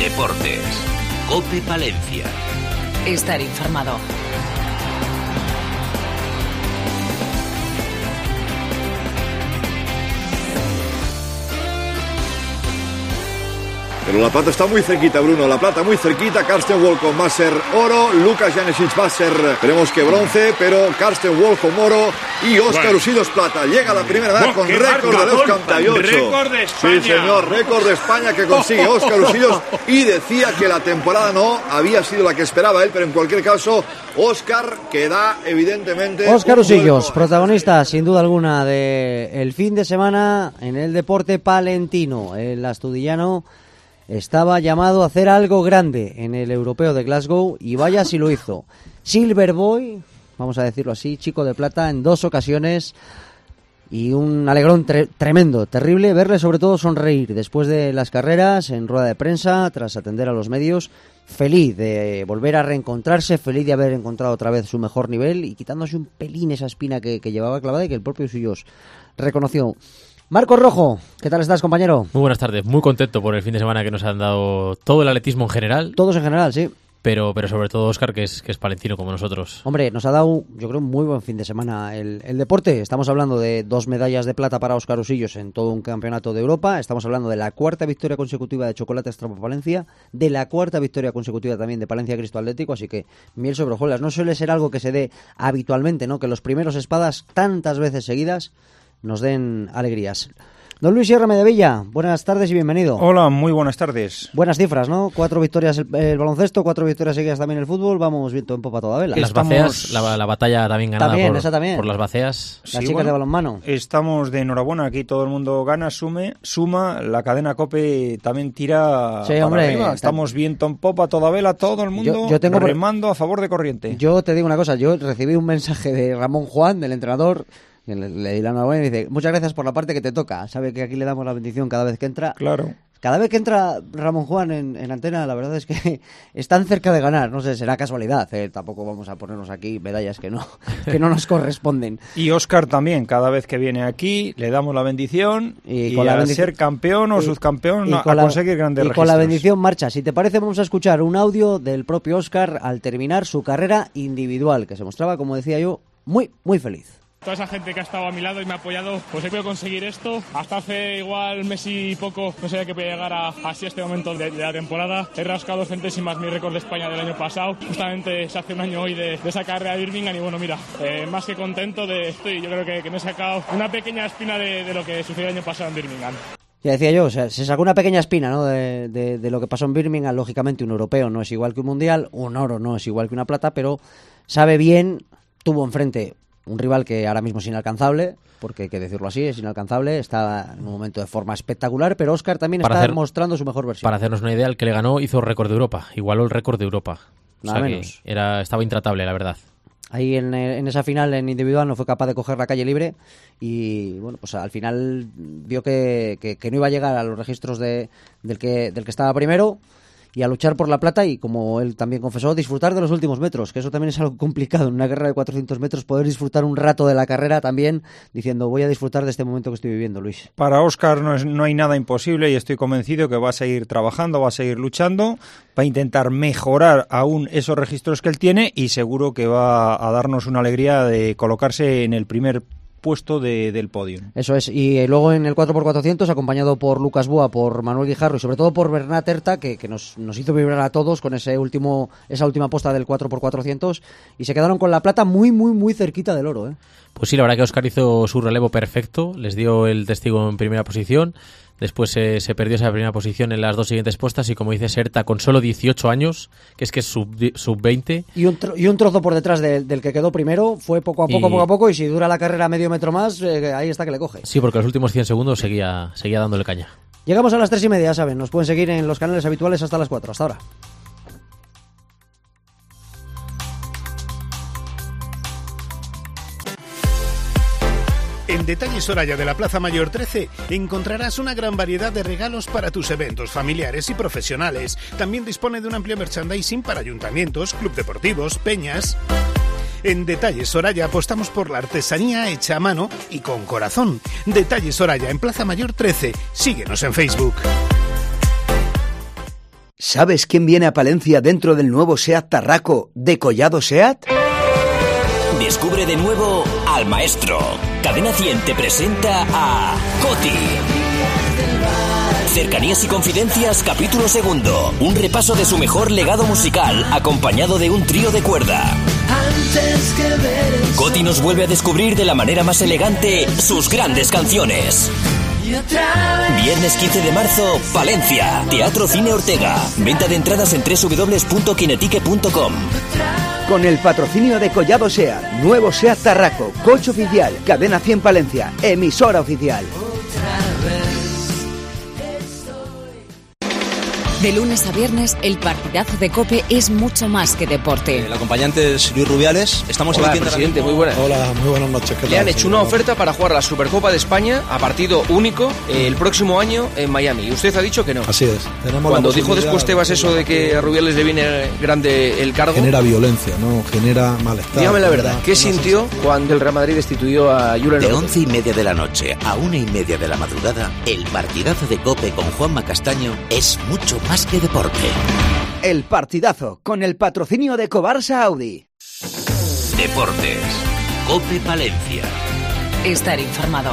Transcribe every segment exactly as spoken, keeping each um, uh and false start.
Deportes. COPE Palencia. Estar informado. Pero La Plata está muy cerquita, Bruno. La Plata muy cerquita. Karsten Warholm va a ser oro. Lucas Janesic va a ser, esperemos que bronce. Pero Karsten Warholm oro. Y Óscar bueno. Usillos plata. Llega la primera edad oh, con récord de los ochenta y ocho. Récord de España. Sí, señor. Récord de España que consigue Óscar Usillos. Y decía que la temporada no había sido la que esperaba él. Pero en cualquier caso, Óscar que da evidentemente... Óscar Usillos, protagonista sin duda alguna del fin de semana en el deporte palentino. El astudillano estaba llamado a hacer algo grande en el europeo de Glasgow y vaya si lo hizo. Silver Boy, vamos a decirlo así, chico de plata en dos ocasiones y un alegrón tre- tremendo, terrible verle sobre todo sonreír después de las carreras en rueda de prensa, tras atender a los medios, feliz de volver a reencontrarse, feliz de haber encontrado otra vez su mejor nivel y quitándose un pelín esa espina que, que llevaba clavada y que el propio Usillos reconoció. Marcos Rojo, ¿qué tal estás, compañero? Muy buenas tardes, muy contento por el fin de semana que nos han dado todo el atletismo en general. Todos en general, sí. Pero, pero sobre todo Óscar, que es, que es palentino como nosotros. Hombre, nos ha dado, yo creo, un muy buen fin de semana el, el deporte. Estamos hablando de dos medallas de plata para Óscar Usillos en todo un campeonato de Europa. Estamos hablando de la cuarta victoria consecutiva de Chocolates Trapa Palencia, de la cuarta victoria consecutiva también de Palencia Cristo Atlético, así que miel sobre hojuelas. No suele ser algo que se dé habitualmente, ¿no? Que los primeros espadas tantas veces seguidas nos den alegrías. Don Luis Sierra Medevilla, buenas tardes y bienvenido. Hola, muy buenas tardes. Buenas cifras, ¿no? Cuatro victorias el, el baloncesto, cuatro victorias seguidas también el fútbol, vamos viento en popa toda vela. Las Estamos... baceas, la, la batalla también ganada también, por, esa también. por las baceas. Las sí, chicas bueno, de balonmano. Estamos de enhorabuena, aquí todo el mundo gana, sume, suma, la cadena COPE también tira sí, para hombre, arriba. Estamos viento en popa toda vela, todo el mundo yo, yo tengo remando a favor de corriente. Yo te digo una cosa, yo recibí un mensaje de Ramón Juan, del entrenador, Le, le di la enhorabuena y dice, muchas gracias por la parte que te toca. Sabe que aquí le damos la bendición cada vez que entra. Claro. Cada vez que entra Ramón Juan en, en antena, la verdad es que están cerca de ganar. No sé, será casualidad. ¿eh? Tampoco vamos a ponernos aquí medallas que no, que no nos corresponden. Y Óscar también, cada vez que viene aquí, le damos la bendición y, y con la bendición, ser campeón o y, subcampeón y a la, conseguir grandes y registros. Y con la bendición marcha. Si te parece, vamos a escuchar un audio del propio Óscar al terminar su carrera individual, que se mostraba, como decía yo, muy, muy feliz. Toda esa gente que ha estado a mi lado y me ha apoyado, pues he podido conseguir esto. Hasta hace igual mes y poco no sabía que podía llegar a, así a este momento de, de la temporada. He rascado centésimas mi récord de España del año pasado. Justamente se hace un año hoy de, de esa carrera de Birmingham y bueno, mira, eh, más que contento de esto y yo creo que, que me he sacado una pequeña espina de, de lo que sucedió el año pasado en Birmingham. Ya decía yo, o sea, se sacó una pequeña espina, ¿no? De, de, de lo que pasó en Birmingham. Lógicamente un europeo no es igual que un mundial, un oro no es igual que una plata, pero sabe bien, tuvo enfrente un rival que ahora mismo es inalcanzable, porque hay que decirlo así, es inalcanzable, está en un momento de forma espectacular, pero Óscar también para está hacer, mostrando su mejor versión. Para hacernos una idea, el que le ganó hizo récord de Europa, igualó el récord de Europa. Nada o sea menos. Que era, estaba intratable, la verdad. Ahí en, en esa final en individual no fue capaz de coger la calle libre y bueno, pues al final vio que, que, que no iba a llegar a los registros de, del, que, del que estaba primero y a luchar por la plata y, como él también confesó, disfrutar de los últimos metros, que eso también es algo complicado en una carrera de cuatrocientos metros, poder disfrutar un rato de la carrera también, diciendo voy a disfrutar de este momento que estoy viviendo, Luis. Para Óscar no, es, no hay nada imposible y estoy convencido que va a seguir trabajando, va a seguir luchando, va a intentar mejorar aún esos registros que él tiene y seguro que va a darnos una alegría de colocarse en el primer puesto de, del podio. Eso es, y luego en el cuatro por cuatrocientos, acompañado por Lucas Búa, por Manuel Guijarro y sobre todo por Bernat Herta, que, que nos, nos hizo vibrar a todos con ese último esa última posta del cuatro por cuatrocientos y se quedaron con la plata muy, muy, muy cerquita del oro, ¿eh? Pues sí, la verdad que Óscar hizo su relevo perfecto, les dio el testigo en primera posición. Después eh, se perdió esa primera posición en las dos siguientes puestas y, como dice Serta, con solo dieciocho años, que es que es sub, sub veinte. Y un, tro- y un trozo por detrás de, del que quedó primero, fue poco a poco, y... poco a poco, y si dura la carrera medio metro más, eh, ahí está que le coge. Sí, porque los últimos cien segundos seguía, seguía dándole caña. Llegamos a las tres y media, saben, nos pueden seguir en los canales habituales hasta las cuatro, hasta ahora. En Detalles Soraya de la Plaza Mayor trece encontrarás una gran variedad de regalos para tus eventos familiares y profesionales. También dispone de un amplio merchandising para ayuntamientos, club deportivos, peñas. En Detalles Soraya apostamos por la artesanía hecha a mano y con corazón. Detalles Soraya en Plaza Mayor trece. Síguenos en Facebook. ¿Sabes quién viene a Palencia dentro del nuevo SEAT Tarraco de Collado SEAT? Descubre de nuevo al maestro. Cadena cien te presenta a Coti. Cercanías y confidencias, capítulo segundo. Un repaso de su mejor legado musical, acompañado de un trío de cuerda. Coti nos vuelve a descubrir de la manera más elegante sus grandes canciones. Viernes quince de marzo, Palencia, Teatro Cine Ortega. Venta de entradas en doble u doble u doble u punto kinetique punto com. Con el patrocinio de Collado SEAT, nuevo SEAT Tarraco, coche oficial, Cadena cien Palencia, emisora oficial. De lunes a viernes, el partidazo de COPE es mucho más que deporte. El acompañante es Luis Rubiales. Estamos Hola, emitiendo presidente, muy buenas. Hola, muy buenas noches. ¿Qué Le tal, han hecho señor? una oferta para jugar la Supercopa de España a partido único eh, el próximo año en Miami. Y usted ha dicho que no. Así es. Tenemos Cuando la dijo después Tebas eso de que a Rubiales le viene grande el cargo... Genera violencia, ¿no? Genera malestar. Dígame la genera- verdad, ¿qué sintió cuando el Real Madrid destituyó a Julen De Lopetegui? once y media de la noche a una y media de la madrugada, el partidazo de COPE con Juanma Castaño es mucho más que deporte. El partidazo, con el patrocinio de Cobarsa Audi. Deportes. COPE Palencia. Estar informado.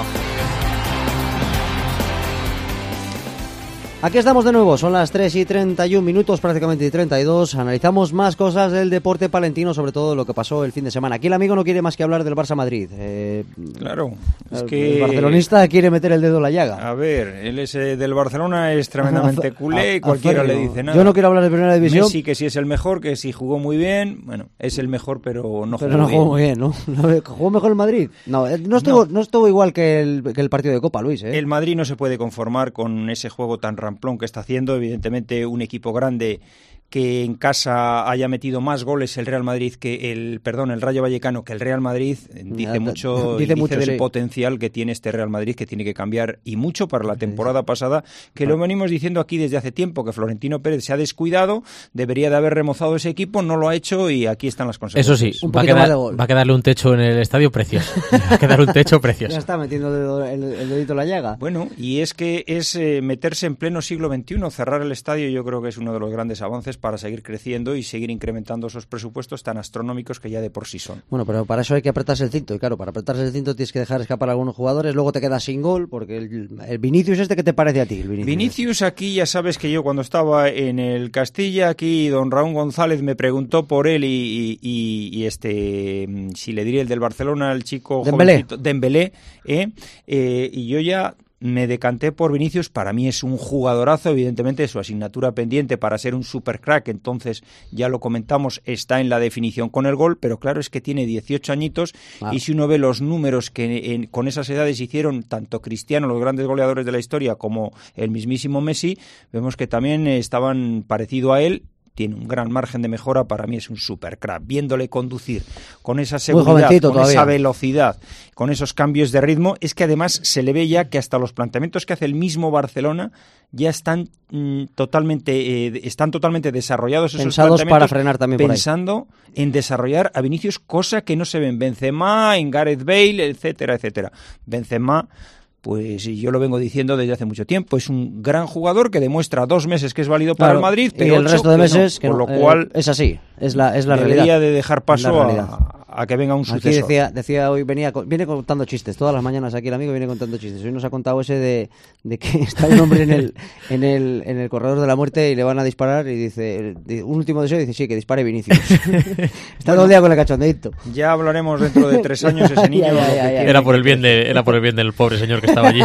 Aquí estamos de nuevo, son las tres y treinta y un minutos, prácticamente y treinta y dos. Analizamos más cosas del deporte palentino, sobre todo lo que pasó el fin de semana. Aquí el amigo no quiere más que hablar del Barça Madrid. Eh, Claro, es el, que... el barcelonista quiere meter el dedo en la llaga. A ver, él es eh, del Barcelona, es tremendamente culé, y A- cualquiera le aférrimo. dice nada. Yo no quiero hablar de primera división. Messi, que sí es el mejor, que sí jugó muy bien. Bueno, es el mejor, pero no Pero jugó no bien. jugó muy bien, ¿no? ¿Jugó mejor el Madrid? No, eh, no estuvo, no. estuvo igual que el, que el partido de Copa, Luis. ¿eh? El Madrid no se puede conformar con ese juego tan ramplón que está haciendo. Evidentemente, un equipo grande que en casa haya metido más goles el Real Madrid que el, perdón, el Rayo Vallecano que el Real Madrid, dice Ya, mucho, dice y dice mucho, del sí. potencial que tiene este Real Madrid, que tiene que cambiar y mucho para la temporada pasada, que lo venimos diciendo aquí desde hace tiempo, que Florentino Pérez se ha descuidado, debería de haber remozado ese equipo, no lo ha hecho y aquí están las Eso consecuencias. sí, Un va a, poquito más quedar, de gol. va a quedarle un techo en el estadio precioso. Va a quedar un techo precioso. Ya está metiendo el, dedo- el- el dedito en la llaga. Bueno, y es que es eh, meterse en pleno siglo veintiuno, cerrar el estadio, yo creo que es uno de los grandes avances para seguir creciendo y seguir incrementando esos presupuestos tan astronómicos que ya de por sí son. Bueno, pero para eso hay que apretarse el cinto. Y claro, para apretarse el cinto tienes que dejar escapar a algunos jugadores. Luego te quedas sin gol, porque el, el Vinicius este, ¿qué te parece a ti? El Vinicius, Vinicius, aquí ya sabes que yo cuando estaba en el Castilla, aquí don Raúl González me preguntó por él y, y, y, y este, si le diría el del Barcelona, el chico Dembélé. jovencito, Dembélé, ¿eh? Eh, y yo ya me decanté por Vinicius. Para mí es un jugadorazo, evidentemente su asignatura pendiente para ser un super crack, entonces ya lo comentamos, está en la definición con el gol, pero claro, es que tiene dieciocho añitos Ah. y si uno ve los números que en- con esas edades hicieron tanto Cristiano, los grandes goleadores de la historia, como el mismísimo Messi, vemos que también estaban parecido a él. Tiene un gran margen de mejora, para mí es un super crack. Viéndole conducir con esa seguridad, jovencito con todavía. esa velocidad, con esos cambios de ritmo, es que además se le ve ya que hasta los planteamientos que hace el mismo Barcelona ya están mm, totalmente eh, están totalmente desarrollados esos Pensados para planteamientos, frenar también por ahí. pensando en desarrollar a Vinicius, cosa que no se ve en Benzema, en Gareth Bale, etcétera, etcétera. Benzema, pues yo lo vengo diciendo desde hace mucho tiempo, es un gran jugador que demuestra dos meses que es válido para Claro, el Madrid, y pero el ocho resto de que meses no, que por no, lo eh, cual es así, es la, es la debería realidad. de dejar Es paso la realidad. a, a que venga un Aquí sucesor. decía, decía hoy, venía co- viene contando chistes, todas las mañanas aquí el amigo viene contando chistes. Hoy nos ha contado ese de, de que está un hombre en el, en el en el corredor de la muerte y le van a disparar y dice, di- un último deseo, y dice, sí, que dispare Vinicius. Está todo el día con el cachondeito. Ya hablaremos dentro de tres años ese niño. Ya, ya, lo que ya, ya. tiene Era por el que bien de, era por el bien del pobre señor que estaba allí.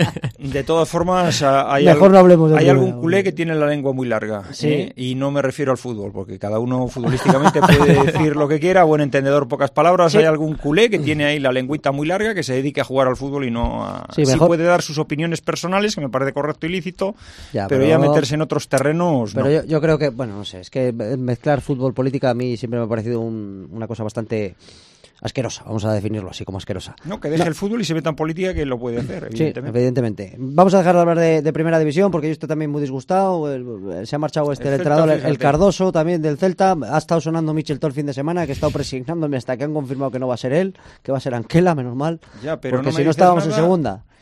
De todas formas, a- hay, Mejor al- no hablemos de hay primera, algún culé que tiene la lengua muy larga. Sí. ¿eh? Y no me refiero al fútbol, porque cada uno futbolísticamente puede decir lo que quiera, buen entendedor, pocas palabras. Sí. Hay algún culé que tiene ahí la lengüita muy larga, que se dedique a jugar al fútbol y no a... Sí, Sí, mejor- puede dar sus opiniones personales, que me parece correcto y lícito, Ya, pero, pero- ya meterse en otros terrenos, Pero no. yo, yo creo que, bueno, no sé, es que mezclar fútbol política a mí siempre me ha parecido un- una cosa bastante asquerosa, vamos a definirlo así, como asquerosa. No, que deje el fútbol y se meta en política, que lo puede hacer, Sí, evidentemente. evidentemente. Vamos a dejar de hablar de, de primera división porque yo estoy también muy disgustado. El- se ha marchado este El el Celta, entrenador, el, fíjate. el Cardoso también del Celta. Ha estado sonando Michel todo el fin de semana, que he estado presignándome hasta que han confirmado que no va a ser él, que va a ser Anquela, menos mal. Ya, pero porque no me si no dices estábamos en nada. segunda.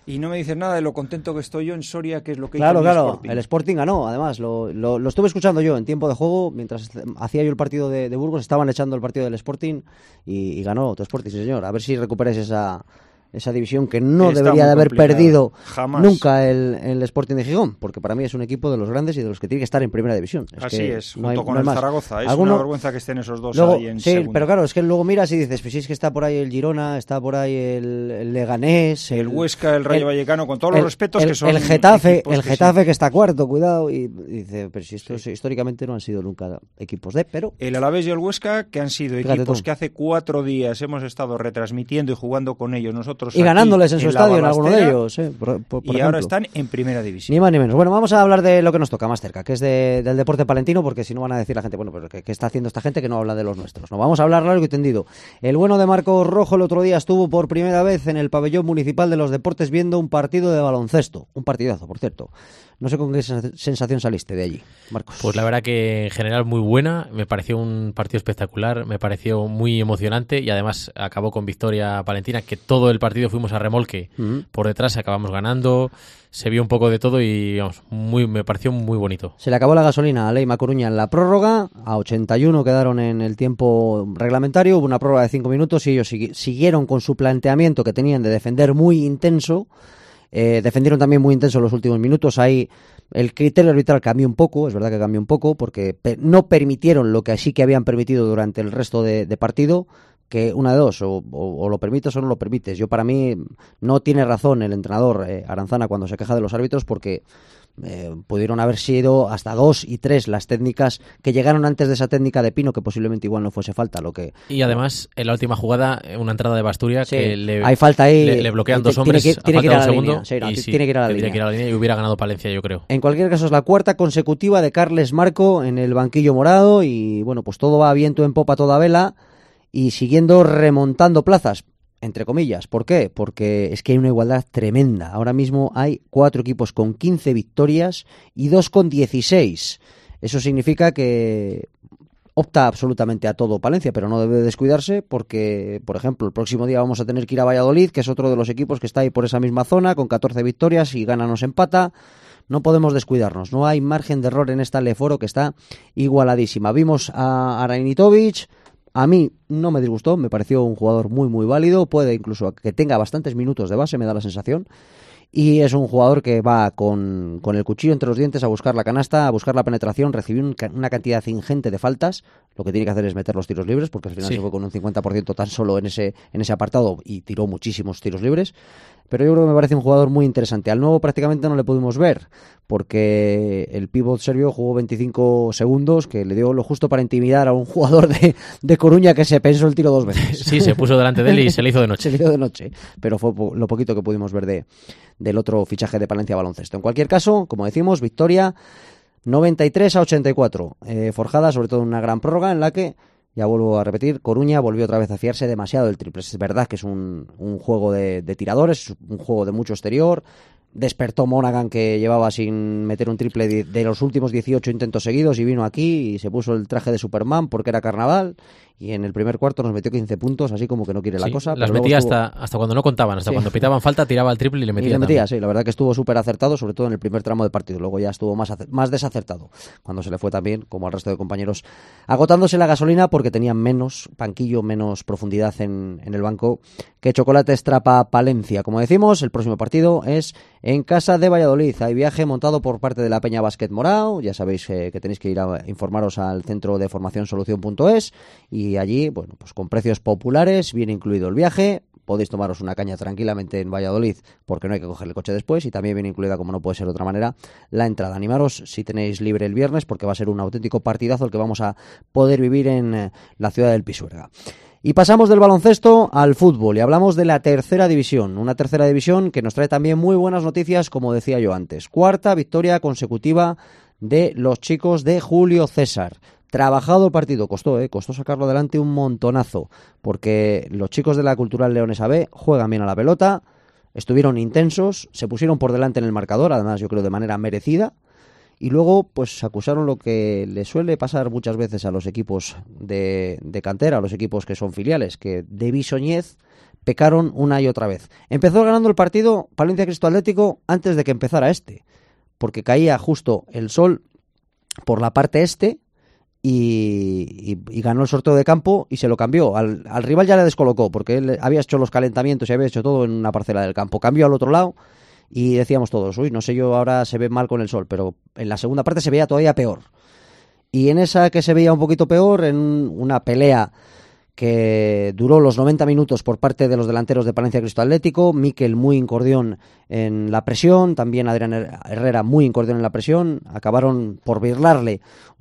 Y no me dices nada de lo contento que estoy yo en Soria, que es lo que claro, hizo el claro, Sporting. el Sporting ganó, además, lo, lo, lo estuve escuchando yo en tiempo de juego, mientras hacía yo el partido de, de Burgos, estaban echando el partido del Sporting y, y ganó tu Sporting, sí señor. A ver si recuperáis esa... esa división que no Está debería de haber complicado. perdido Jamás. nunca el, el Sporting de Gijón, porque para mí es un equipo de los grandes y de los que tiene que estar en primera división. Es Así que es, no junto hay, con no hay el más. Zaragoza. Es ¿Alguno? una vergüenza que estén esos dos Luego, ahí en sí, segunda. pero claro, es que luego miras y dices, pues sí, es que está por ahí el Girona, está por ahí el, el Leganés, el, el Huesca, el Rayo el, Vallecano, con todos los el, respetos el, que son el Getafe, el que Getafe sí. que está cuarto, cuidado, y, y dice, pero si estos sí. históricamente no han sido nunca equipos de, pero... El Alavés y el Huesca, que han sido Fíjate equipos tú. que hace cuatro días hemos estado retransmitiendo y jugando con ellos nosotros Y ganándoles en su en estadio en alguno de ellos, eh, por, por, por y ejemplo. ahora están en primera división. Ni más ni menos. Bueno, vamos a hablar de lo que nos toca más cerca, que es de, del deporte palentino, porque si no van a decir la gente, bueno, pero ¿qué, ¿qué está haciendo esta gente que no habla de los nuestros? No, vamos a hablar largo y tendido. El bueno de Marcos Rojo el otro día estuvo por primera vez en el pabellón municipal de los deportes viendo un partido de baloncesto. Un partidazo, por cierto. No sé con qué sensación saliste de allí, Marcos. Pues la verdad que en general muy buena, me pareció un partido espectacular, me pareció muy emocionante y además acabó con victoria palentina, que todo el partido fuimos a remolque, uh-huh. por detrás acabamos ganando, se vio un poco de todo y vamos, muy, me pareció muy bonito. Se le acabó la gasolina a Leima Coruña en la prórroga, a ochenta y uno quedaron en el tiempo reglamentario, hubo una prórroga de cinco minutos y ellos sigui- siguieron con su planteamiento que tenían de defender muy intenso. Eh, defendieron también muy intenso los últimos minutos. Ahí el criterio arbitral cambió un poco, es verdad que cambió un poco, porque pe- no permitieron lo que sí que habían permitido durante el resto de, de partido, que una de dos, o, o, o lo permites o no lo permites. Yo, para mí, no tiene razón el entrenador eh, Aranzana cuando se queja de los árbitros, porque Eh, pudieron haber sido hasta dos y tres las técnicas que llegaron antes de esa técnica de Pino, que posiblemente igual no fuese falta. Lo que y además en la última jugada una entrada de Basturia, sí, que le, hay falta ahí, le, le bloquean dos tiene hombres que, a tiene falta que ir de a un la segundo línea, sí, no, y sí, tiene que ir a la tiene línea. que ir a la línea y hubiera ganado Palencia, yo creo. En cualquier caso es la cuarta consecutiva de Carles Marco en el banquillo morado y bueno, pues todo va a viento en popa, toda vela y siguiendo remontando plazas, entre comillas. ¿Por qué? Porque es que hay una igualdad tremenda. Ahora mismo hay cuatro equipos con quince victorias y dos con dieciséis. Eso significa que opta absolutamente a todo Palencia, pero no debe descuidarse porque, por ejemplo, el próximo día vamos a tener que ir a Valladolid, que es otro de los equipos que está ahí por esa misma zona, con catorce victorias y gana nos empata. No podemos descuidarnos, no hay margen de error en esta Leforo que está igualadísima. Vimos a Arainitovic. A mí no me disgustó, me pareció un jugador muy muy válido, puede incluso que tenga bastantes minutos de base, me da la sensación, y es un jugador que va con, con el cuchillo entre los dientes a buscar la canasta, a buscar la penetración, recibir un, una cantidad ingente de faltas, lo que tiene que hacer es meter los tiros libres, porque al final sí. se fue con un cincuenta por ciento tan solo en ese, en ese apartado y tiró muchísimos tiros libres. Pero yo creo que me parece un jugador muy interesante. Al nuevo prácticamente no le pudimos ver, porque el pívot serbio jugó veinticinco segundos, que le dio lo justo para intimidar a un jugador de, de Coruña que se pensó el tiro dos veces. Sí, se puso delante de él y se le hizo de noche. Se le hizo de noche, pero fue lo poquito que pudimos ver de, del otro fichaje de Palencia Baloncesto. En cualquier caso, como decimos, victoria noventa y tres a ochenta y cuatro, eh, forjada sobre todo en una gran prórroga en la que, ya vuelvo a repetir, Coruña volvió otra vez a fiarse demasiado del triple. Es verdad que es un, un juego de, de tiradores, un juego de mucho exterior. Despertó Monaghan, que llevaba sin meter un triple de, de los últimos dieciocho intentos seguidos, y vino aquí y se puso el traje de Superman porque era carnaval. Y en el primer cuarto nos metió quince puntos, así como que no quiere la sí, cosa. Las pero metía estuvo... hasta, hasta cuando no contaban, hasta sí. cuando pitaban falta, tiraba el triple y le metía. Y le metía, también. sí, la verdad que estuvo súper acertado, sobre todo en el primer tramo del partido. Luego ya estuvo más, más desacertado, cuando se le fue también, como al resto de compañeros, agotándose la gasolina porque tenían menos banquillo, menos profundidad en, en el banco que Chocolates Trapa Palencia. Como decimos, el próximo partido es en casa de Valladolid. Hay viaje montado por parte de la Peña Básquet Morao. Ya sabéis eh, que tenéis que ir a informaros al centro de formación solución punto es y allí, bueno, pues con precios populares, viene incluido el viaje. Podéis tomaros una caña tranquilamente en Valladolid porque no hay que coger el coche después, y también viene incluida, como no puede ser de otra manera, la entrada. Animaros si tenéis libre el viernes porque va a ser un auténtico partidazo el que vamos a poder vivir en eh, la ciudad del Pisuerga. Y pasamos del baloncesto al fútbol y hablamos de la tercera división, una tercera división que nos trae también muy buenas noticias, como decía yo antes. Cuarta victoria consecutiva de los chicos de Julio César. Trabajado el partido, costó, ¿eh? costó sacarlo adelante un montonazo, porque los chicos de la Cultural Leonesa B juegan bien a la pelota, estuvieron intensos, se pusieron por delante en el marcador, además yo creo de manera merecida, y luego pues acusaron lo que le suele pasar muchas veces a los equipos de, de cantera, a los equipos que son filiales, que de bisoñez pecaron una y otra vez. Empezó ganando el partido Palencia Cristo Atlético antes de que empezara este, porque caía justo el sol por la parte este y, y, y ganó el sorteo de campo y se lo cambió. Al, al rival ya le descolocó, porque él había hecho los calentamientos y había hecho todo en una parcela del campo. Cambió al otro lado y decíamos todos, uy, no sé yo, ahora se ve mal con el sol, pero en la segunda parte se veía todavía peor. Y en esa que se veía un poquito peor, en una pelea que duró los noventa minutos por parte de los delanteros de Palencia Cristo Atlético, Mikel muy incordión en la presión, también Adrián Herrera muy incordión en la presión, acabaron por birlarle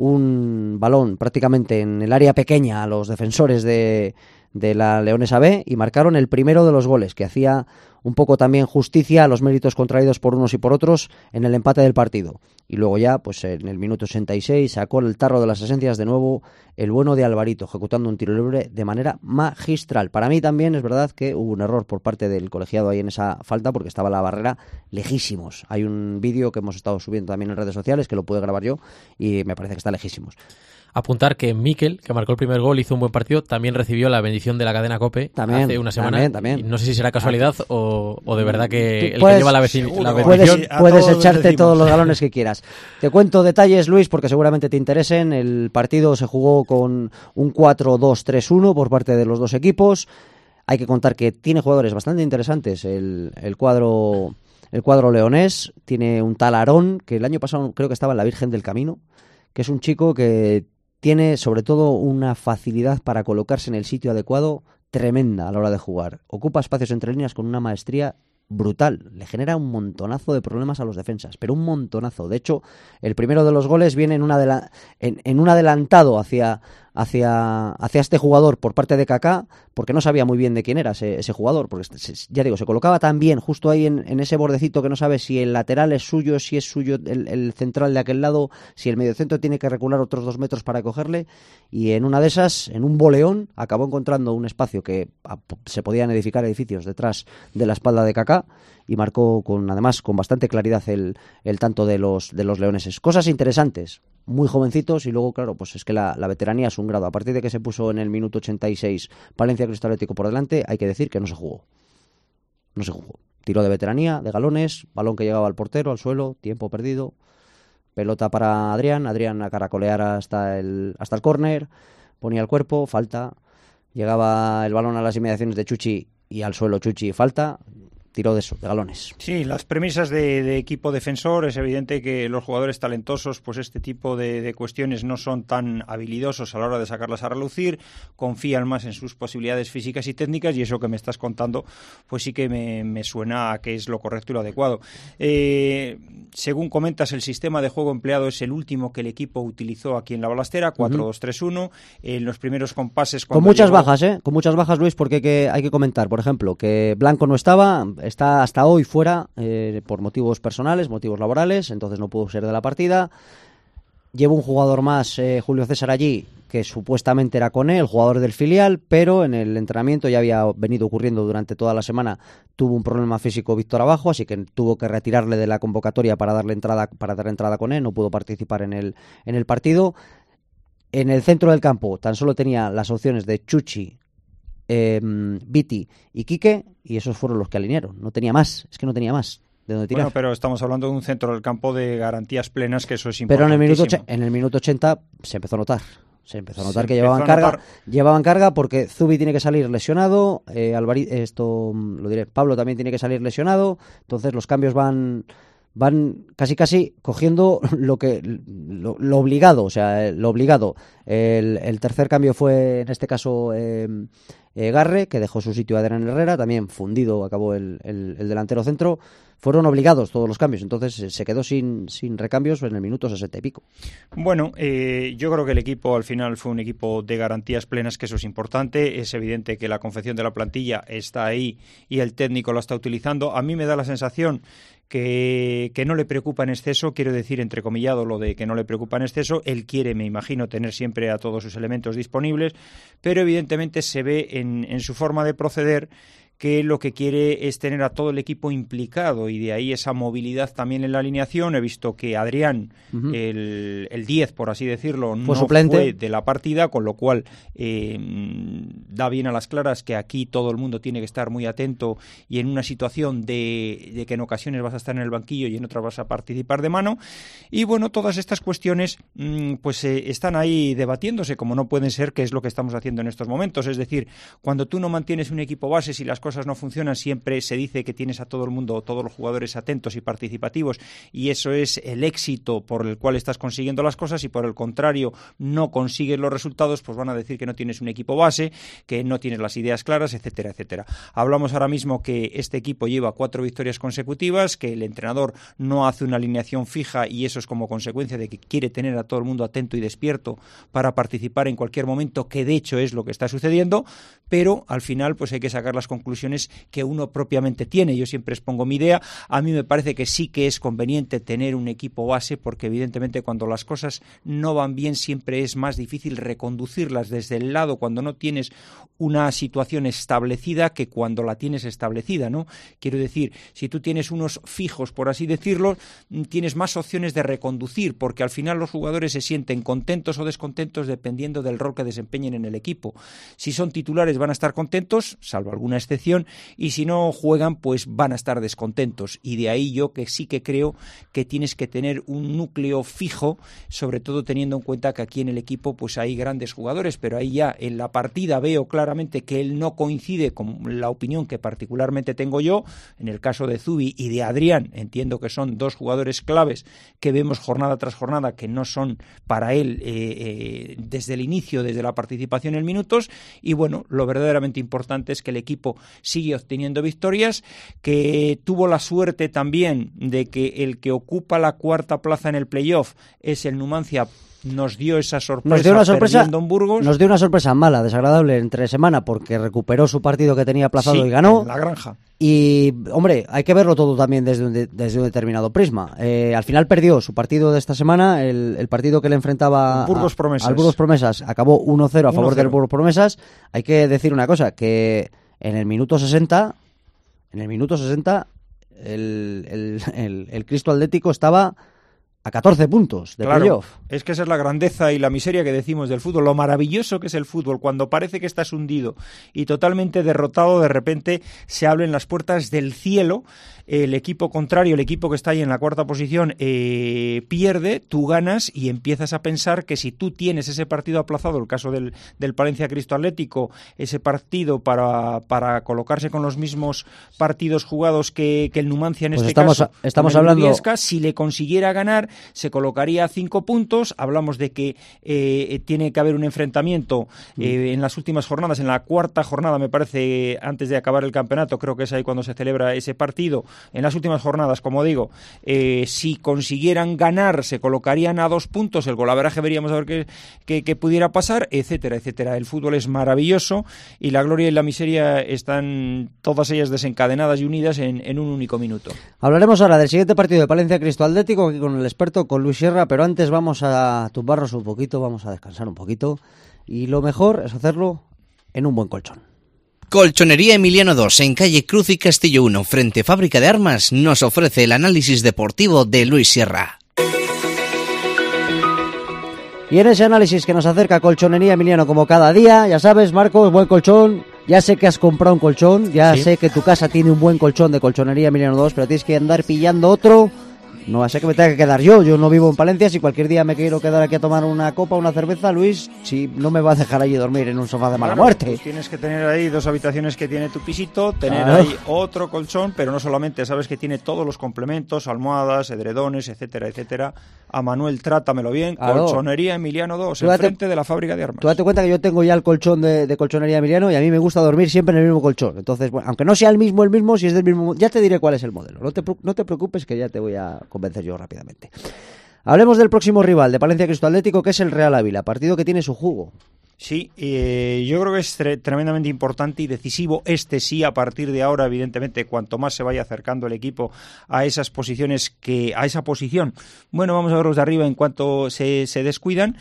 un balón prácticamente en el área pequeña a los defensores de, de la Leonesa B y marcaron el primero de los goles, que hacía un poco también justicia a los méritos contraídos por unos y por otros en el empate del partido. Y luego ya, pues en el minuto ochenta y seis, sacó el tarro de las esencias de nuevo el bueno de Alvarito, ejecutando un tiro libre de manera magistral. Para mí también es verdad que hubo un error por parte del colegiado ahí en esa falta, porque estaba la barrera lejísimos. Hay un vídeo que hemos estado subiendo también en redes sociales, que lo pude grabar yo, y me parece que está lejísimos. Apuntar que Mikel, que marcó el primer gol, hizo un buen partido, también recibió la bendición de la cadena COPE también, hace una semana. También, también. Y no sé si será casualidad o, o de verdad que el puedes, que lleva la, veci- la bendición... Puedes, puedes echarte todos los galones que quieras. Te cuento detalles, Luis, porque seguramente te interesen. El partido se jugó con un cuatro dos tres uno por parte de los dos equipos. Hay que contar que tiene jugadores bastante interesantes el, el cuadro... El cuadro leonés. Tiene un tal Aarón, que el año pasado creo que estaba en la Virgen del Camino, que es un chico que tiene sobre todo una facilidad para colocarse en el sitio adecuado tremenda a la hora de jugar. Ocupa espacios entre líneas con una maestría brutal. Le genera un montonazo de problemas a los defensas, pero un montonazo. De hecho, el primero de los goles viene en, una adela- en, en un adelantado hacia, hacia, hacia este jugador por parte de Kaká, porque no sabía muy bien de quién era ese, ese jugador, porque ya digo, se colocaba tan bien justo ahí en, en ese bordecito que no sabe si el lateral es suyo, si es suyo el, el central de aquel lado, si el mediocentro tiene que recular otros dos metros para cogerle, y en una de esas, en un boleón, acabó encontrando un espacio que a, se podían edificar edificios detrás de la espalda de Kaká, y marcó con además con bastante claridad el, el tanto de los de los leoneses. Cosas interesantes, muy jovencitos, y luego claro, pues es que la, la veteranía es un grado. A partir de que se puso en el minuto ochenta y seis Palencia Cristo Atlético por delante, hay que decir que no se jugó. No se jugó. Tiro de veteranía, de galones, balón que llegaba al portero, al suelo, tiempo perdido, pelota para Adrián, Adrián a caracolear hasta el hasta el córner, ponía el cuerpo, falta, llegaba el balón a las inmediaciones de Chuchi y al suelo Chuchi, falta. Tiro de eso, de galones. Sí, las premisas de, de equipo defensor, es evidente que los jugadores talentosos, pues este tipo de, de cuestiones no son tan habilidosos a la hora de sacarlas a relucir, confían más en sus posibilidades físicas y técnicas, y eso que me estás contando, pues sí que me, me suena a que es lo correcto y lo adecuado. Eh, según comentas, el sistema de juego empleado es el último que el equipo utilizó aquí en la Balastera, cuatro dos tres uno, en los primeros compases... Con muchas llegó... bajas, ¿eh? Con muchas bajas, Luis, porque hay que, hay que comentar, por ejemplo, que Blanco no estaba... Está hasta hoy fuera eh, por motivos personales, motivos laborales, entonces no pudo ser de la partida. Lleva un jugador más, eh, Julio César allí, que supuestamente era con él, el jugador del filial, pero en el entrenamiento ya había venido ocurriendo durante toda la semana, tuvo un problema físico Víctor Abajo, así que tuvo que retirarle de la convocatoria para darle entrada, para dar entrada con él, no pudo participar en el, en el partido. En el centro del campo tan solo tenía las opciones de Chuchi, Eh, Viti y Quique, y esos fueron los que alinearon. No tenía más, es que no tenía más de dónde tirar. Bueno, pero estamos hablando de un centro del campo de garantías plenas, que eso es Pero en el minuto importantísimo. en el minuto ochenta se empezó a notar. Se empezó a notar Se que llevaban empezó a carga, notar. llevaban carga porque Zubi tiene que salir lesionado, eh, Alvari, esto lo diré, Pablo también tiene que salir lesionado, entonces los cambios van van casi casi cogiendo lo que lo, lo obligado, o sea, lo obligado. El, el tercer cambio fue en este caso eh, eh, Garre, que dejó su sitio a Adrián Herrera, también fundido acabó el, el, el delantero centro. Fueron obligados todos los cambios, entonces se quedó sin, sin recambios en el minuto sesenta y pico. Bueno, eh, yo creo que el equipo al final fue un equipo de garantías plenas, que eso es importante. Es evidente que la confección de la plantilla está ahí y el técnico la está utilizando. A mí me da la sensación que, que no le preocupa en exceso, quiero decir entrecomillado lo de que no le preocupa en exceso. Él quiere, me imagino, tener siempre a todos sus elementos disponibles, pero evidentemente se ve en, en su forma de proceder que lo que quiere es tener a todo el equipo implicado y de ahí esa movilidad también en la alineación. He visto que Adrián, uh-huh. el, el diez, por así decirlo, fue no suplente. fue de la partida, con lo cual eh, da bien a las claras que aquí todo el mundo tiene que estar muy atento y en una situación de, de que en ocasiones vas a estar en el banquillo y en otras vas a participar de mano. Y bueno, todas estas cuestiones mmm, pues eh, están ahí debatiéndose, como no pueden ser, que es lo que estamos haciendo en estos momentos. Es decir, cuando tú no mantienes un equipo base, si las cosas no funcionan, siempre se dice que tienes a todo el mundo, todos los jugadores atentos y participativos, y eso es el éxito por el cual estás consiguiendo las cosas, y por el contrario no consigues los resultados, pues van a decir que no tienes un equipo base, que no tienes las ideas claras, etcétera, etcétera. Hablamos ahora mismo que este equipo lleva cuatro victorias consecutivas, que el entrenador no hace una alineación fija y eso es como consecuencia de que quiere tener a todo el mundo atento y despierto para participar en cualquier momento, que de hecho es lo que está sucediendo, pero al final pues hay que sacar las conclusiones que uno propiamente tiene. Yo siempre expongo mi idea. A mí me parece que sí que es conveniente tener un equipo base, porque evidentemente cuando las cosas no van bien siempre es más difícil reconducirlas desde el lado cuando no tienes una situación establecida que cuando la tienes establecida, ¿no? Quiero decir, si tú tienes unos fijos, por así decirlo, tienes más opciones de reconducir, porque al final los jugadores se sienten contentos o descontentos dependiendo del rol que desempeñen en el equipo. Si son titulares van a estar contentos, salvo alguna excepción, y si no juegan pues van a estar descontentos, y de ahí yo que sí que creo que tienes que tener un núcleo fijo, sobre todo teniendo en cuenta que aquí en el equipo pues hay grandes jugadores, pero ahí ya en la partida veo claramente que él no coincide con la opinión que particularmente tengo yo. En el caso de Zubi y de Adrián entiendo que son dos jugadores claves que vemos jornada tras jornada que no son para él eh, eh, desde el inicio, desde la participación en minutos, y bueno, lo verdaderamente importante es que el equipo sigue obteniendo victorias, que tuvo la suerte también de que el que ocupa la cuarta plaza en el playoff es el Numancia. Nos dio esa sorpresa, nos dio una sorpresa en Burgos. Nos dio una sorpresa mala, desagradable entre semana, porque recuperó su partido que tenía aplazado sí, y ganó. En la Granja. Y, hombre, hay que verlo todo también desde un, de, desde un determinado prisma. Eh, al final perdió su partido de esta semana, el, el partido que le enfrentaba Burgos a, Promesas. al Burgos Promesas acabó uno cero a favor del Burgos Promesas. Hay que decir una cosa, que en el minuto sesenta, en el minuto sesenta, el, el, el, el Cristo Atlético estaba a catorce puntos de claro, playoff. Es que esa es la grandeza y la miseria que decimos del fútbol, lo maravilloso que es el fútbol. Cuando parece que estás hundido y totalmente derrotado, de repente se abren las puertas del cielo, el equipo contrario, el equipo que está ahí en la cuarta posición, eh, pierde, tú ganas y empiezas a pensar que si tú tienes ese partido aplazado, el caso del, del Palencia Cristo Atlético, ese partido para, para colocarse con los mismos partidos jugados que, que el Numancia en pues este estamos, caso, estamos el hablando... Briesca, si le consiguiera ganar, se colocaría a cinco puntos. Hablamos de que eh, tiene que haber un enfrentamiento eh, en las últimas jornadas, en la cuarta jornada, me parece, antes de acabar el campeonato, creo que es ahí cuando se celebra ese partido. En las últimas jornadas, como digo, eh, si consiguieran ganar, se colocarían a dos puntos, el golaveraje veríamos a ver qué, qué, qué pudiera pasar, etcétera, etcétera. El fútbol es maravilloso y la gloria y la miseria están todas ellas desencadenadas y unidas en, en un único minuto. Hablaremos ahora del siguiente partido de Palencia Cristo Atlético, aquí con el experto, con Luis Sierra, pero antes vamos a tumbarnos un poquito, vamos a descansar un poquito, y lo mejor es hacerlo en un buen colchón. Colchonería Emiliano dos, en calle Cruz y Castillo uno, frente Fábrica de Armas, nos ofrece el análisis deportivo de Luis Sierra. Y en ese análisis que nos acerca Colchonería Emiliano como cada día, ya sabes, Marcos, buen colchón. Ya sé que has comprado un colchón, ya sí. sé que tu casa tiene un buen colchón de Colchonería Emiliano dos, pero tienes que andar pillando otro. No va a ser que me tenga que quedar yo, yo no vivo en Palencia, si cualquier día me quiero quedar aquí a tomar una copa, una cerveza, Luis, si no me va a dejar allí dormir en un sofá de mala bueno, muerte. Pues tienes que tener ahí dos habitaciones que tiene tu pisito, tener claro. ahí otro colchón, pero no solamente, sabes que tiene todos los complementos, almohadas, edredones, etcétera, etcétera. A Manuel, trátamelo bien, claro. Colchonería Emiliano dos, enfrente de la Fábrica de Armas. Tú date cuenta que yo tengo ya el colchón de, de Colchonería Emiliano y a mí me gusta dormir siempre en el mismo colchón. Entonces, bueno, aunque no sea el mismo, el mismo, si es del mismo, ya te diré cuál es el modelo. No te, no te preocupes que ya te voy a convencer yo rápidamente. Hablemos del próximo rival de Palencia Cristo Atlético, que es el Real Ávila, partido que tiene su jugo. Sí, eh, yo creo que es tre- tremendamente importante y decisivo este sí a partir de ahora, evidentemente, cuanto más se vaya acercando el equipo a esas posiciones, que a esa posición, bueno, vamos a verlos de arriba en cuanto se, se descuidan.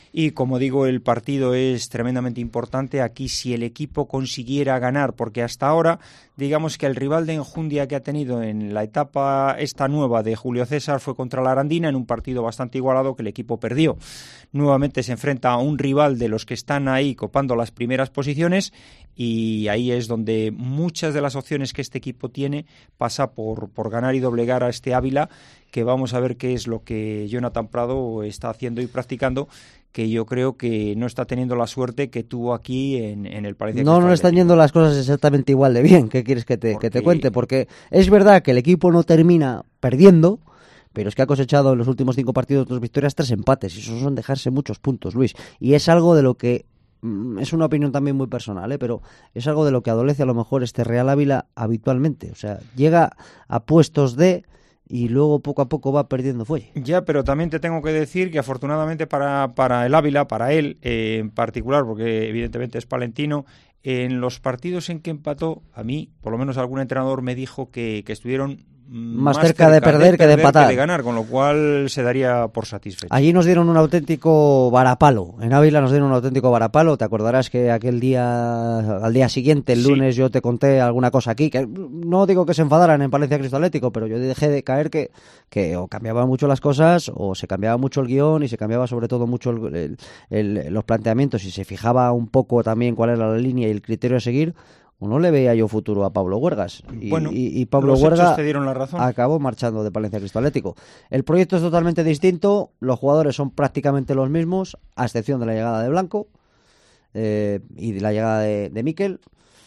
Y como digo, el partido es tremendamente importante. Aquí si el equipo consiguiera ganar, porque hasta ahora, digamos que el rival de enjundia que ha tenido en la etapa esta nueva de Julio César fue contra la Arandina en un partido bastante igualado que el equipo perdió. Nuevamente se enfrenta a un rival de los que están ahí copando las primeras posiciones y ahí es donde muchas de las opciones que este equipo tiene pasa por, por ganar y doblegar a este Ávila, que vamos a ver qué es lo que Jonathan Prado está haciendo y practicando, que yo creo que no está teniendo la suerte que tuvo aquí en, en el Palencia. No, no le están yendo las cosas exactamente igual de bien. ¿Qué quieres que te, porque... que te cuente? Porque es verdad que el equipo no termina perdiendo, pero es que ha cosechado en los últimos cinco partidos dos victorias, tres empates, y eso son dejarse muchos puntos, Luis. Y es algo de lo que, es una opinión también muy personal, ¿eh? Pero es algo de lo que adolece a lo mejor este Real Ávila habitualmente. O sea, llega a puestos de... y luego poco a poco va perdiendo fuelle. Ya, pero también te tengo que decir que afortunadamente para, para el Ávila, para él eh, en particular, porque evidentemente es palentino, en los partidos en que empató, a mí, por lo menos algún entrenador me dijo que, que estuvieron más, más cerca, cerca de perder, de perder que de empatar, que de ganar, con lo cual se daría por satisfecho. Allí nos dieron un auténtico varapalo, en Ávila nos dieron un auténtico varapalo. Te acordarás que aquel día, al día siguiente, el lunes, sí, yo te conté alguna cosa aquí, que no digo que se enfadaran en Palencia Cristo Atlético, pero yo dejé de caer que, que o cambiaban mucho las cosas, o se cambiaba mucho el guión, y se cambiaba sobre todo mucho el, el, el, los planteamientos, y se fijaba un poco también cuál era la línea y el criterio a seguir. O no le veía yo futuro a Pablo Huergas. Y, bueno, y, y Pablo Huergas te dieron la razón. Acabó marchando de Palencia Cristo Atlético. El proyecto es totalmente distinto, los jugadores son prácticamente los mismos, a excepción de la llegada de Blanco eh, y de la llegada de, de Miquel.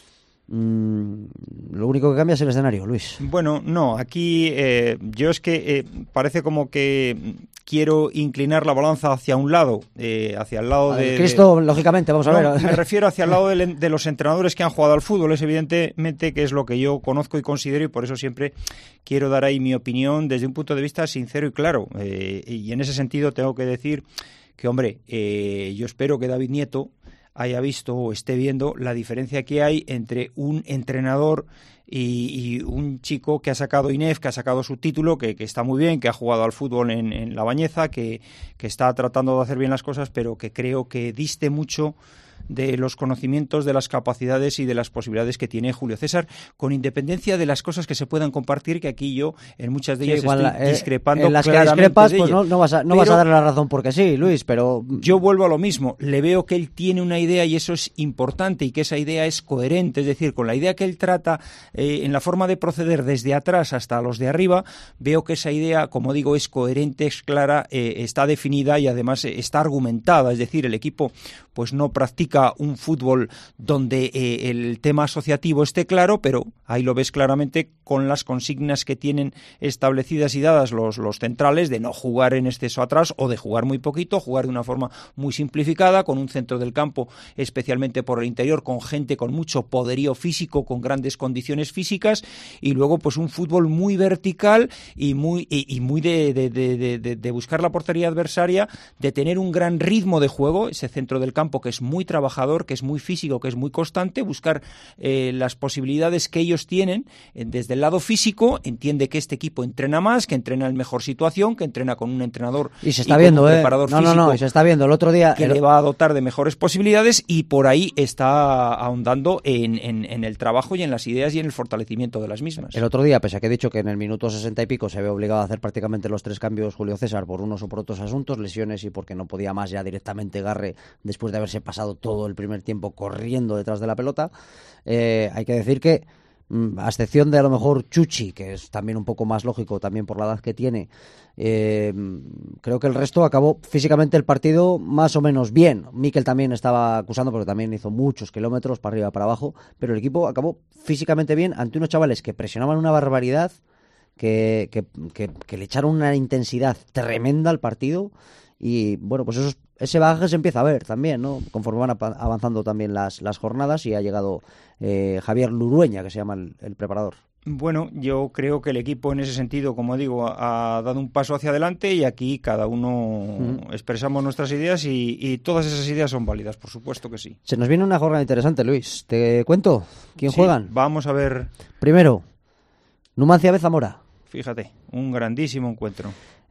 Mm, lo único que cambia es el escenario, Luis. Bueno, no, aquí eh, yo es que eh, parece como que quiero inclinar la balanza hacia un lado, eh, hacia el lado de... Cristo, de, lógicamente, vamos a no, ver. Me refiero hacia el lado de, de los entrenadores que han jugado al fútbol, es evidentemente que es lo que yo conozco y considero, y por eso siempre quiero dar ahí mi opinión desde un punto de vista sincero y claro. Eh, y en ese sentido tengo que decir que, hombre, eh, yo espero que David Nieto haya visto o esté viendo la diferencia que hay entre un entrenador y, y un chico que ha sacado I N E F, que ha sacado su título, que, que está muy bien, que ha jugado al fútbol en, en La Bañeza, que, que está tratando de hacer bien las cosas, pero que creo que diste mucho de los conocimientos, de las capacidades y de las posibilidades que tiene Julio César, con independencia de las cosas que se puedan compartir, que aquí yo en muchas de ellas sí, igual, estoy eh, discrepando en las claramente que discrepas, de pues no, no, vas a, no vas a darle la razón porque sí, Luis, pero... Yo vuelvo a lo mismo, le veo que él tiene una idea y eso es importante, y que esa idea es coherente, es decir, con la idea que él trata eh, en la forma de proceder desde atrás hasta los de arriba, veo que esa idea, como digo, es coherente, es clara, eh, está definida y además eh, está argumentada, es decir, el equipo pues no practica un fútbol donde eh, el tema asociativo esté claro, pero ahí lo ves claramente con las consignas que tienen establecidas y dadas los, los centrales, de no jugar en exceso atrás o de jugar muy poquito, jugar de una forma muy simplificada, con un centro del campo especialmente por el interior, con gente con mucho poderío físico, con grandes condiciones físicas, y luego pues un fútbol muy vertical y muy, y, y muy de, de, de, de, de buscar la portería adversaria, de tener un gran ritmo de juego, ese centro del campo que es muy trabajador, que es muy físico, que es muy constante, buscar eh, las posibilidades que ellos tienen eh, desde el lado físico. Entiende que este equipo entrena más, que entrena en mejor situación, que entrena con un entrenador y se está y viendo, un eh. preparador no, físico no, no, y se está viendo el otro día que el... le va a dotar de mejores posibilidades, y por ahí está ahondando en, en, en el trabajo y en las ideas y en el fortalecimiento de las mismas. El otro día, pese a que he dicho que en el minuto sesenta y pico se ve obligado a hacer prácticamente los tres cambios Julio César por unos o por otros asuntos, lesiones y porque no podía más ya directamente Garre después de haberse pasado todo el primer tiempo corriendo detrás de la pelota, eh, hay que decir que a excepción de a lo mejor Chuchi, que es también un poco más lógico también por la edad que tiene, eh, creo que el resto acabó físicamente el partido más o menos bien. Miquel también estaba acusando porque también hizo muchos kilómetros para arriba para abajo, pero el equipo acabó físicamente bien ante unos chavales que presionaban una barbaridad, que, que, que, que le echaron una intensidad tremenda al partido. Y bueno, pues eso, ese bagaje se empieza a ver también, ¿no? Conforme van avanzando también las, las jornadas, y ha llegado eh, Javier Lurueña, que se llama el, el preparador. Bueno, yo creo que el equipo en ese sentido, como digo, ha, ha dado un paso hacia adelante, y aquí cada uno uh-huh. expresamos nuestras ideas y, y todas esas ideas son válidas, por supuesto que sí. Se nos viene una jornada interesante, Luis. ¿Te cuento quién sí, juegan? Vamos a ver. Primero, Numancia B Zamora. Fíjate, un grandísimo encuentro.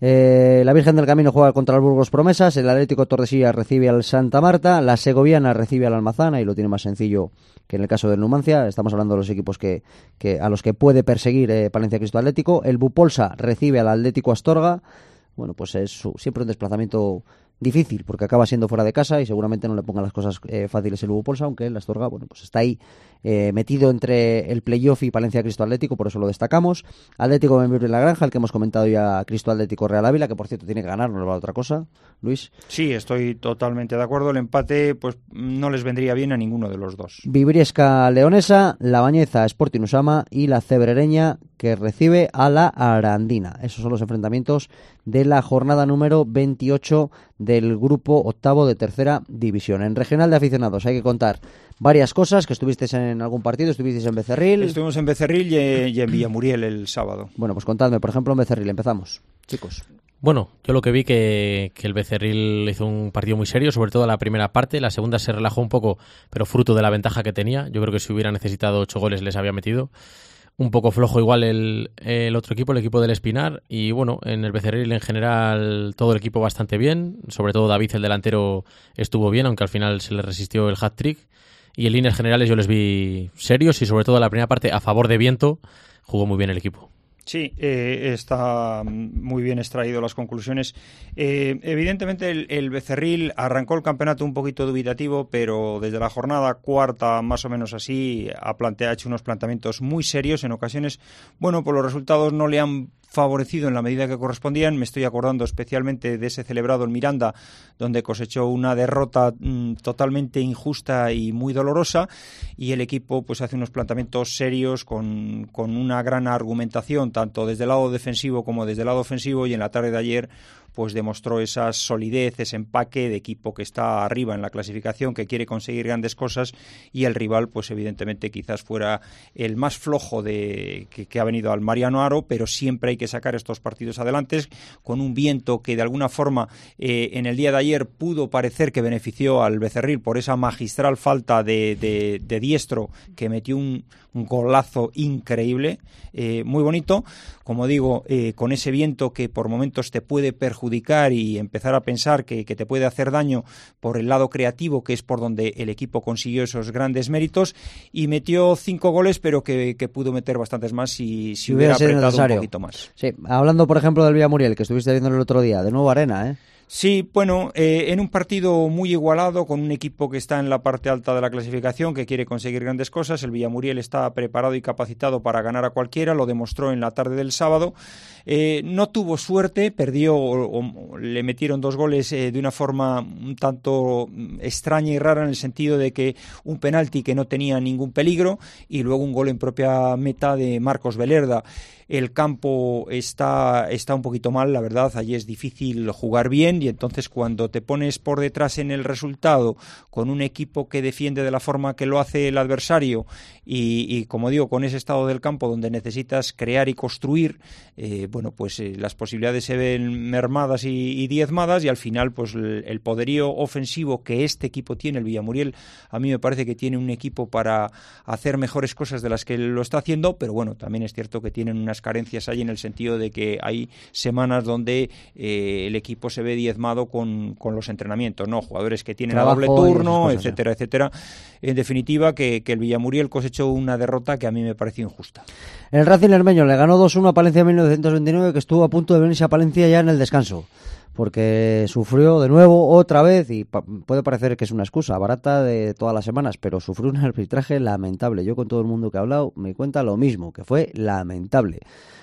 Eh, la Virgen del Camino juega contra el Burgos Promesas, el Atlético Tordesillas recibe al Santa Marta, la Segoviana recibe al Almazana y lo tiene más sencillo que en el caso del Numancia. Estamos hablando de los equipos que, que a los que puede perseguir eh, Palencia Cristo Atlético. El Bupolsa recibe al Atlético Astorga. Bueno, pues es su, siempre un desplazamiento difícil porque acaba siendo fuera de casa y seguramente no le pongan las cosas eh, fáciles el Bupolsa, aunque el Astorga, bueno, pues está ahí eh, metido entre el playoff y Palencia Cristo Atlético, por eso lo destacamos. Atlético Benvibre La Granja, el que hemos comentado ya, Cristo Atlético Real Ávila, que por cierto tiene que ganar, no le va a otra cosa. Luis. Sí, estoy totalmente de acuerdo. El empate pues no les vendría bien a ninguno de los dos. Vibriesca Leonesa, La Bañeza Sporting Usama y la Cebrereña, que recibe a la Arandina. Esos son los enfrentamientos de la jornada número veintiocho del grupo octavo de tercera división. En regional de aficionados hay que contar varias cosas, que estuvisteis en algún partido, estuvisteis en Becerril. Estuvimos en Becerril y, y en Villamuriel el sábado. Bueno, pues contadme, por ejemplo, en Becerril. Empezamos, chicos. Bueno, yo lo que vi que, que el Becerril hizo un partido muy serio, sobre todo la primera parte. La segunda se relajó un poco, pero fruto de la ventaja que tenía. Yo creo que si hubiera necesitado ocho goles les había metido. Un poco flojo igual el, el otro equipo, el equipo del Espinar. Y bueno, en el Becerril en general todo el equipo bastante bien. Sobre todo David, el delantero, estuvo bien, aunque al final se le resistió el hat-trick. Y en líneas generales yo les vi serios y sobre todo la primera parte a favor de viento jugó muy bien el equipo. Sí, eh, está muy bien extraído las conclusiones. Eh, evidentemente el, el Becerril arrancó el campeonato un poquito dubitativo, pero desde la jornada cuarta, más o menos así, ha, plantea, ha hecho unos planteamientos muy serios. En ocasiones, bueno, pues los resultados no le han favorecido en la medida que correspondían. Me estoy acordando especialmente de ese celebrado en Miranda, donde cosechó una derrota mmm, totalmente injusta y muy dolorosa, y el equipo pues hace unos planteamientos serios con, con una gran argumentación, tanto desde el lado defensivo como desde el lado ofensivo, y en la tarde de ayer pues demostró esa solidez, ese empaque de equipo que está arriba en la clasificación, que quiere conseguir grandes cosas, y el rival pues evidentemente quizás fuera el más flojo de que, que ha venido al Mariano Aro, pero siempre hay que sacar estos partidos adelante, con un viento que de alguna forma eh, en el día de ayer pudo parecer que benefició al Becerril por esa magistral falta de, de, de Diestro, que metió un, un golazo increíble, eh, muy bonito, como digo, eh, con ese viento que por momentos te puede perjudicar y empezar a pensar que, que te puede hacer daño por el lado creativo, que es por donde el equipo consiguió esos grandes méritos, y metió cinco goles, pero que, que pudo meter bastantes más si, si, si hubiera, hubiera apretado necesario. Un poquito más. Sí, hablando por ejemplo del Villamuriel, que estuviste viendo el otro día, de nuevo arena, ¿eh? Sí, bueno, eh, en un partido muy igualado, con un equipo que está en la parte alta de la clasificación, que quiere conseguir grandes cosas. El Villamuriel está preparado y capacitado para ganar a cualquiera, lo demostró en la tarde del sábado. Eh, no tuvo suerte, perdió, o, o, le metieron dos goles eh, de una forma un tanto extraña y rara, en el sentido de que un penalti que no tenía ningún peligro y luego un gol en propia meta de Marcos Velerda. El campo está, está un poquito mal, la verdad, allí es difícil jugar bien, y entonces cuando te pones por detrás en el resultado con un equipo que defiende de la forma que lo hace el adversario y, y como digo, con ese estado del campo donde necesitas crear y construir, eh, bueno, pues eh, las posibilidades se ven mermadas y, y diezmadas, y al final pues el, el poderío ofensivo que este equipo tiene, el Villamuriel, a mí me parece que tiene un equipo para hacer mejores cosas de las que lo está haciendo, pero bueno, también es cierto que tienen unas carencias ahí, en el sentido de que hay semanas donde eh, el equipo se ve diezmado con, con los entrenamientos, ¿no? Jugadores que tienen Trabajo a doble turno, cosas, etcétera, sí. etcétera. En definitiva, que, que el Villamuriel cosechó una derrota que a mí me pareció injusta. El Racing Lermeño le ganó dos uno a Palencia en mil novecientos veintinueve, que estuvo a punto de venirse a Palencia ya en el descanso, porque sufrió de nuevo otra vez, y pa- puede parecer que es una excusa barata de todas las semanas, pero sufrió un arbitraje lamentable. Yo con todo el mundo que he hablado me cuenta lo mismo, que fue lamentable,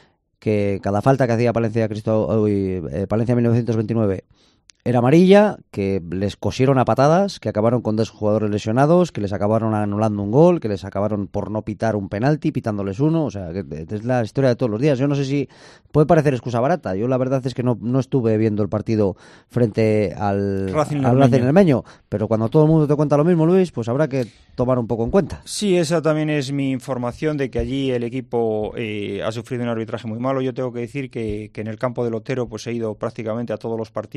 que cada falta que hacía Palencia Cristo eh, Palencia mil novecientos veintinueve era amarilla, que les cosieron a patadas, que acabaron con dos jugadores lesionados, que les acabaron anulando un gol, que les acabaron por no pitar un penalti, pitándoles uno. O sea, que es la historia de todos los días. Yo no sé si puede parecer excusa barata. Yo la verdad es que no, no estuve viendo el partido frente al Racing Lermeño, pero cuando todo el mundo te cuenta lo mismo, Luis, pues habrá que tomar un poco en cuenta. Sí, esa también es mi información, de que allí el equipo eh, ha sufrido un arbitraje muy malo. Yo tengo que decir que, que en el campo del Otero pues he ido prácticamente a todos los partidos, y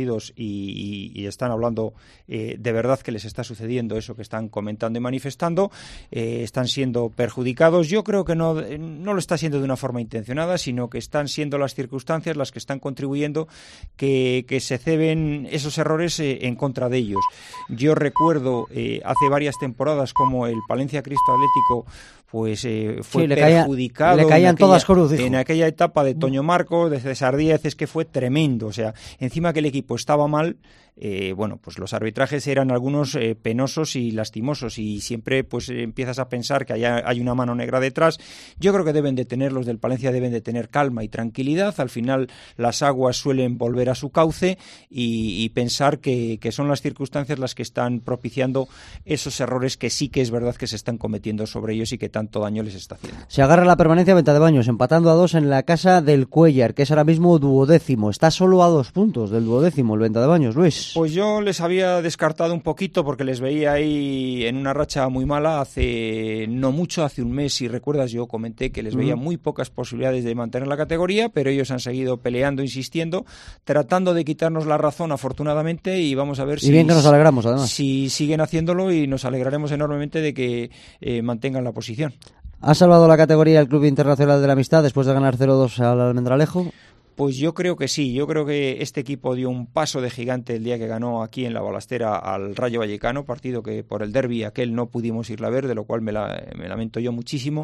y, y están hablando eh, de verdad que les está sucediendo eso que están comentando y manifestando, eh, están siendo perjudicados. Yo creo que no, no lo está siendo de una forma intencionada, sino que están siendo las circunstancias las que están contribuyendo que, que se ceben esos errores eh, en contra de ellos. Yo recuerdo eh, hace varias temporadas como el Palencia Cristo Atlético pues eh, fue sí, le perjudicado caía, le caían en, aquella, todas cruz, en aquella etapa de Toño Marcos, de César Díaz, es que fue tremendo. O sea, encima que el equipo estaba mal, eh, bueno, pues los arbitrajes eran algunos eh, penosos y lastimosos, y siempre pues eh, empiezas a pensar que hay, hay una mano negra detrás. Yo creo que deben de tener, los del Palencia deben de tener calma y tranquilidad. Al final las aguas suelen volver a su cauce y, y pensar que, que son las circunstancias las que están propiciando esos errores que sí que es verdad que se están cometiendo sobre ellos y que tanto daño les está haciendo. Se agarra la permanencia Ventadebaños, empatando a dos en la casa del Cuellar, que es ahora mismo duodécimo. Está solo a dos puntos del duodécimo el Ventadebaños, Luis. Pues yo les había descartado un poquito porque les veía ahí en una racha muy mala hace no mucho, hace un mes, si recuerdas, yo comenté que les veía muy pocas posibilidades de mantener la categoría, pero ellos han seguido peleando, insistiendo, tratando de quitarnos la razón afortunadamente, y vamos a ver y si, bien que nos alegramos, además. si siguen haciéndolo, y nos alegraremos enormemente de que eh, mantengan la posición. ¿Ha salvado la categoría el Club Internacional de la Amistad después de ganar cero dos al Almendralejo? Pues yo creo que sí, yo creo que este equipo dio un paso de gigante el día que ganó aquí en la Balastera al Rayo Vallecano, partido que por el derbi aquel no pudimos irla a ver, de lo cual me, la, me lamento yo muchísimo.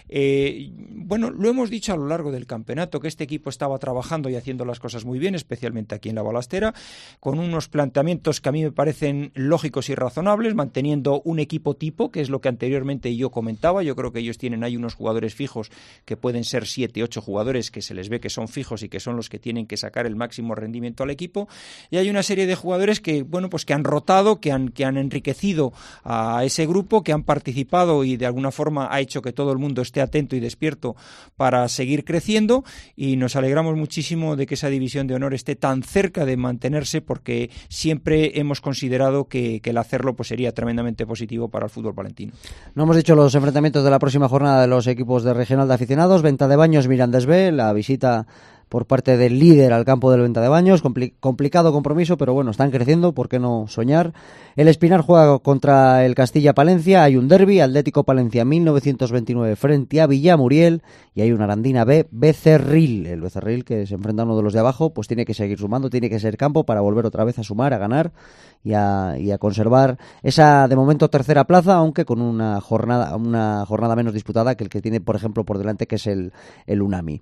Eh, bueno, lo hemos dicho a lo largo del campeonato, que este equipo estaba trabajando y haciendo las cosas muy bien, especialmente aquí en la Balastera, con unos planteamientos que a mí me parecen lógicos y razonables, manteniendo un equipo tipo, que es lo que anteriormente yo comentaba. Yo creo que ellos tienen ahí unos jugadores fijos que pueden ser siete, ocho jugadores que se les ve que son fijos y que son los que tienen que sacar el máximo rendimiento al equipo, y hay una serie de jugadores que, bueno, pues que han rotado, que han, que han enriquecido a ese grupo, que han participado y de alguna forma ha hecho que todo el mundo esté atento y despierto para seguir creciendo, y nos alegramos muchísimo de que esa división de honor esté tan cerca de mantenerse, porque siempre hemos considerado que, que el hacerlo pues sería tremendamente positivo para el fútbol palentino. No hemos dicho los enfrentamientos de la próxima jornada de los equipos de regional de aficionados. Ventadebaños Mirandés B, la visita por parte del líder al campo del Ventadebaños, Compli- complicado compromiso, pero bueno, están creciendo, ¿por qué no soñar? El Espinar juega contra el Castilla Palencia, hay un derbi, Atlético Palencia mil novecientos veintinueve frente a Villamuriel, y hay una Arandina B, Becerril, el Becerril que se enfrenta a uno de los de abajo, pues tiene que seguir sumando, tiene que ser campo para volver otra vez a sumar, a ganar y a, y a conservar esa de momento tercera plaza, aunque con una jornada, una jornada menos disputada que el que tiene, por ejemplo, por delante, que es el, el Unami.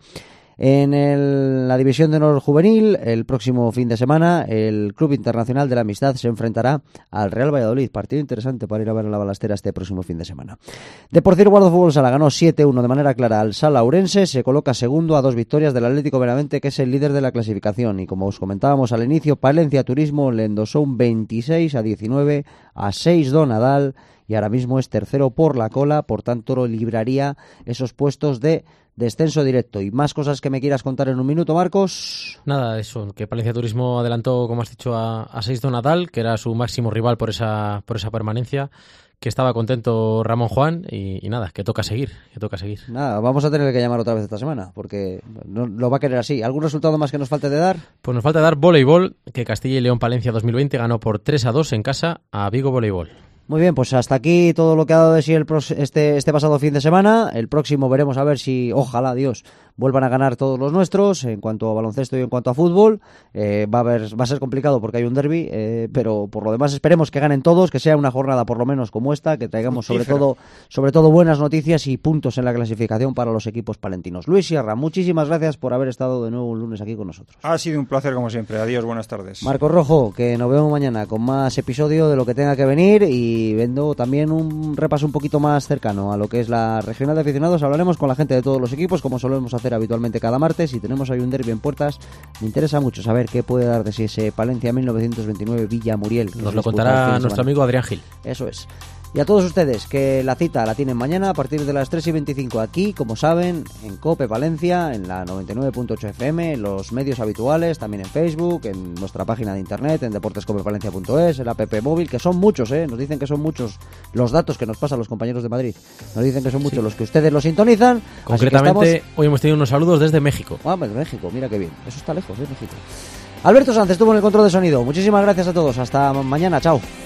En el, la división de honor juvenil, el próximo fin de semana, el Club Internacional de la Amistad se enfrentará al Real Valladolid. Partido interesante para ir a ver a la Balastera este próximo fin de semana. Deportivo Guardo Fútbol Sala ganó siete uno de manera clara al Sala Ourense. Se coloca segundo a dos victorias del Atlético Benavente, que es el líder de la clasificación. Y como os comentábamos al inicio, Palencia Turismo le endosó un veintiséis a diecinueve a seis do Nadal. Y ahora mismo es tercero por la cola, por tanto lo libraría esos puestos de descenso directo. Y más cosas que me quieras contar en un minuto, Marcos. Nada, eso, que Palencia Turismo adelantó, como has dicho, a, a seis do Nadal, que era su máximo rival por esa, por esa permanencia, que estaba contento Ramón Juan, y, y nada, que toca seguir, que toca seguir. Nada, vamos a tener que llamar otra vez esta semana, porque no, lo va a querer así. ¿Algún resultado más que nos falte de dar? Pues nos falta dar voleibol, que Castilla y León Palencia dos mil veinte ganó por tres a dos en casa a Vigo Voleibol. Muy bien, pues hasta aquí todo lo que ha dado de sí el pros- este, este pasado fin de semana. El próximo veremos a ver si, ojalá, Dios, vuelvan a ganar todos los nuestros en cuanto a baloncesto y en cuanto a fútbol. Eh, va a haber, va a ser complicado porque hay un derbi, eh, pero por lo demás esperemos que ganen todos, que sea una jornada por lo menos como esta, que traigamos sobre todo, sobre todo buenas noticias y puntos en la clasificación para los equipos palentinos. Luis Sierra, muchísimas gracias por haber estado de nuevo un lunes aquí con nosotros. Ha sido un placer como siempre. Adiós, buenas tardes. Marcos Rojo, que nos vemos mañana con más episodio de lo que tenga que venir, y y viendo también un repaso un poquito más cercano a lo que es la regional de aficionados. Hablaremos con la gente de todos los equipos, como solemos hacer habitualmente cada martes, y tenemos ahí un derbi en puertas. Me interesa mucho saber qué puede dar de sí ese Palencia mil novecientos veintinueve Villamuriel. Nos lo contará nuestro amigo Adrián Gil. Eso es. Y a todos ustedes, que la cita la tienen mañana a partir de las tres y veinticinco aquí, como saben, en COPE Palencia, en la noventa y nueve punto ocho F M, en los medios habituales, también en Facebook, en nuestra página de internet, en deportes cope palencia punto es, el app móvil, que son muchos, ¿eh? Nos dicen que son muchos los datos que nos pasan los compañeros de Madrid. Nos dicen que son muchos sí. los que ustedes los sintonizan. Concretamente, así que estamos... hoy hemos tenido unos saludos desde México. Ah, desde México, mira qué bien. Eso está lejos, ¿eh? México. Alberto Sánchez estuvo en el control de sonido. Muchísimas gracias a todos. Hasta mañana. Chao.